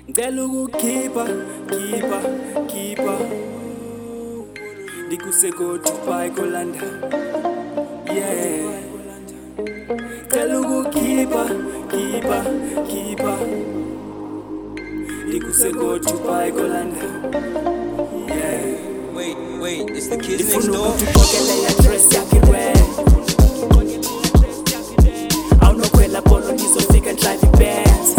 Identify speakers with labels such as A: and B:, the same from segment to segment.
A: Ngicela ukukhipha ndikuseko Dubai kolanda yeah ngicela ukukhipha ndikuseko Dubai kolanda yeah
B: Wait, it's the kids next door.
A: Ngifuna address yakhe red awunokhwela polo ngizofika drive iBenz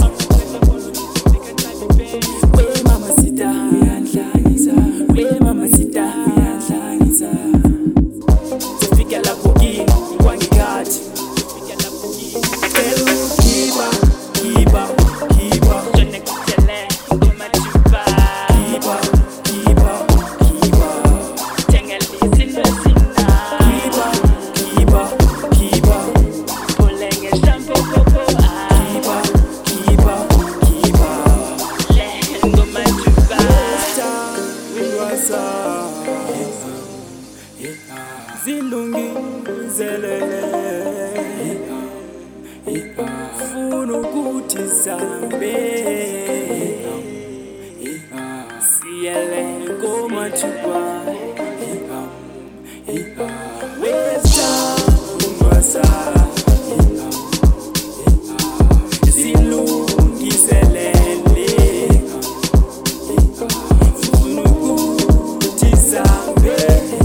A: zilungiselele funa ukuthi sambe siyele ngomathuba wesa ungwasa zilungiselele funa ukuthi sambe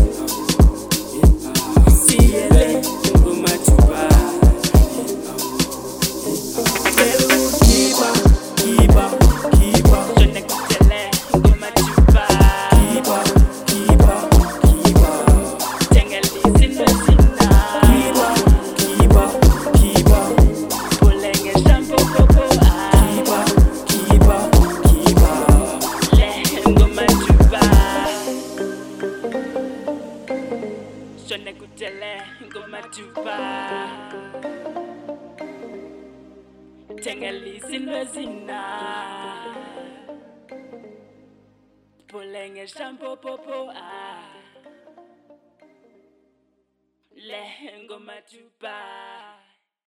A: Tengelisi lwezina Pulenge shampoo popo le ngoma tuba